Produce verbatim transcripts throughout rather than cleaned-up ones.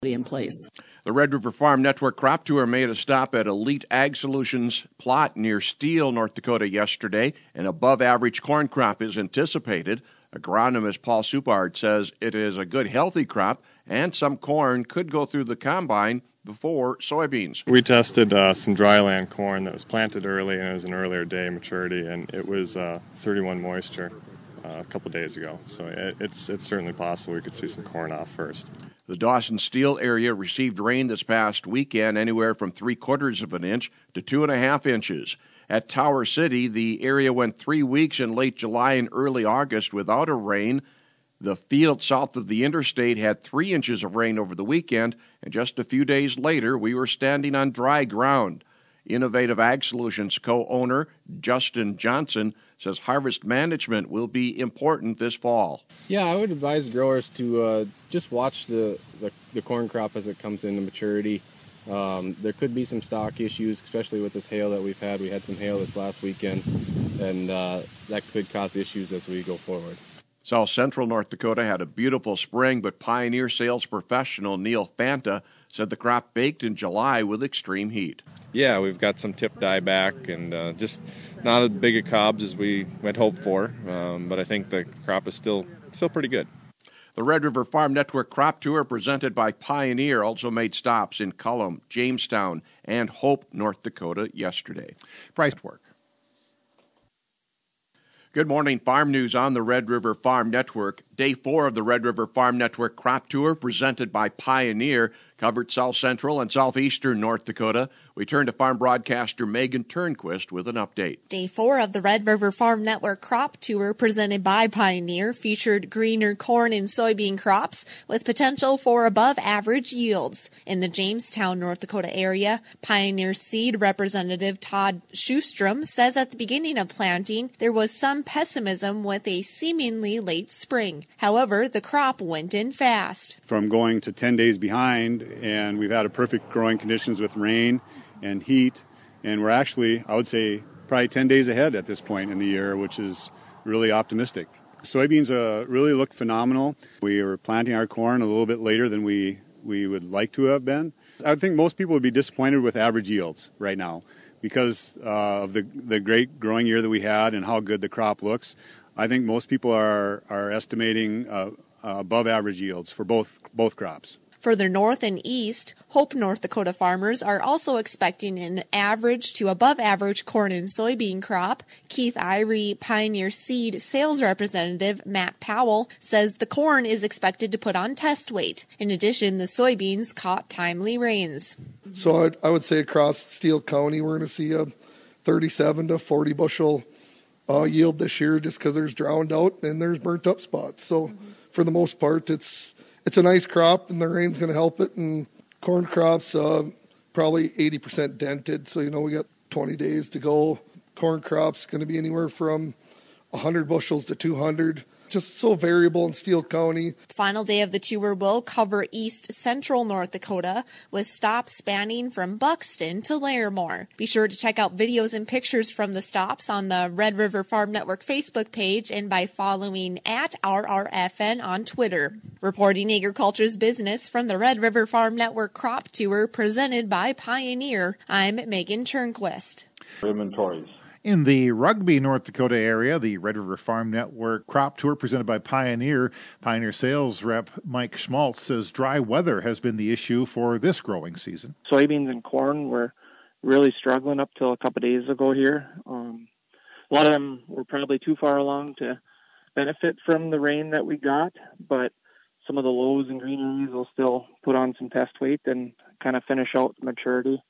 in place. The Red River Farm Network Crop Tour made a stop at Elite Ag Solutions plot near Steele, North Dakota yesterday. An above-average corn crop is anticipated. Agronomist Paul Supard says it is a good, healthy crop, and some corn could go through the combine before soybeans. We tested uh, some dryland corn that was planted early, and it was an earlier day maturity, and it was uh, thirty-one moisture uh, a couple days ago. So it, it's it's certainly possible we could see some corn off first. The Dawson-Steele area received rain this past weekend, anywhere from three-quarters of an inch to two and a half inches. At Tower City, the area went three weeks in late July and early August without a rain. The field south of the interstate had three inches of rain over the weekend, and just a few days later, we were standing on dry ground. Innovative Ag Solutions co-owner Justin Johnson says harvest management will be important this fall. Yeah, I would advise growers to uh, just watch the, the, the corn crop as it comes into maturity. Um, there could be some stock issues, especially with this hail that we've had. We had some hail this last weekend, and uh, that could cause issues as we go forward. South Central North Dakota had a beautiful spring, but Pioneer sales professional Neil Fanta said the crop baked in July with extreme heat. Yeah, we've got some tip dieback and uh, just not as big a cobs as we had hoped for, um, but I think the crop is still still pretty good. The Red River Farm Network Crop Tour, presented by Pioneer, also made stops in Cullum, Jamestown, and Hope, North Dakota yesterday. Price work. Good morning. Farm news on the Red River Farm Network. Day four of the Red River Farm Network Crop Tour, presented by Pioneer, covered South Central and Southeastern North Dakota. We turn to farm broadcaster Megan Turnquist with an update. Day four of the Red River Farm Network Crop Tour, presented by Pioneer, featured greener corn and soybean crops with potential for above-average yields. In the Jamestown, North Dakota area, Pioneer seed representative Todd Schustrom says at the beginning of planting, there was some pessimism with a seemingly late spring. However, the crop went in fast. From going to ten days behind, and we've had a perfect growing conditions with rain and heat, and we're actually, I would say, probably ten days ahead at this point in the year, which is really optimistic. Soybeans uh, really look phenomenal. We were planting our corn a little bit later than we, we would like to have been. I think most people would be disappointed with average yields right now because uh, of the, the great growing year that we had and how good the crop looks. I think most people are, are estimating uh, uh, above average yields for both both crops. Further north and east, Hope, North Dakota farmers are also expecting an average to above average corn and soybean crop. Keith Irie, Pioneer Seed sales representative Matt Powell, says the corn is expected to put on test weight. In addition, the soybeans caught timely rains. So I'd, I would say across Steele County, we're going to see a thirty-seven to forty bushel uh, yield this year just because there's drowned out and there's burnt up spots. So mm-hmm. for the most part, it's It's a nice crop, and the rain's going to help it. And corn crops uh, probably eighty percent dented, so, you know, we got twenty days to go. Corn crops going to be anywhere from one hundred bushels to two hundred. Just so variable in Steele County. Final day of the tour will cover east central North Dakota with stops spanning from Buxton to Larimore. Be sure to check out videos and pictures from the stops on the Red River Farm Network Facebook page and by following at R R F N on Twitter. Reporting Agriculture's Business from the Red River Farm Network Crop Tour presented by Pioneer, I'm Megan Turnquist. Inventories. In the Rugby, North Dakota area, the Red River Farm Network Crop Tour presented by Pioneer. Pioneer sales rep Mike Schmaltz says dry weather has been the issue for this growing season. Soybeans and corn were really struggling up till a couple of days ago here. Um, a lot of them were probably too far along to benefit from the rain that we got, but some of the lows and greeneries will still put on some test weight and kind of finish out maturity.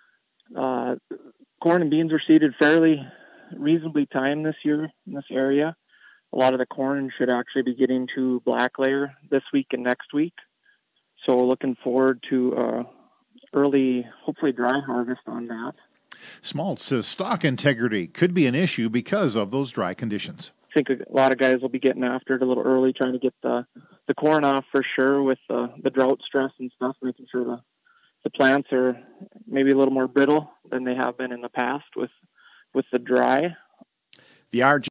Uh, corn and beans were seeded fairly reasonably timed this year in this area. A lot of the corn should actually be getting to black layer this week and next week. So looking forward to uh, early, hopefully dry harvest on that. Schmaltz says stock integrity could be an issue because of those dry conditions. I think a lot of guys will be getting after it a little early, trying to get the, the corn off for sure with uh, the drought stress and stuff, making sure the The plants are maybe a little more brittle than they have been in the past with with the dry. The R G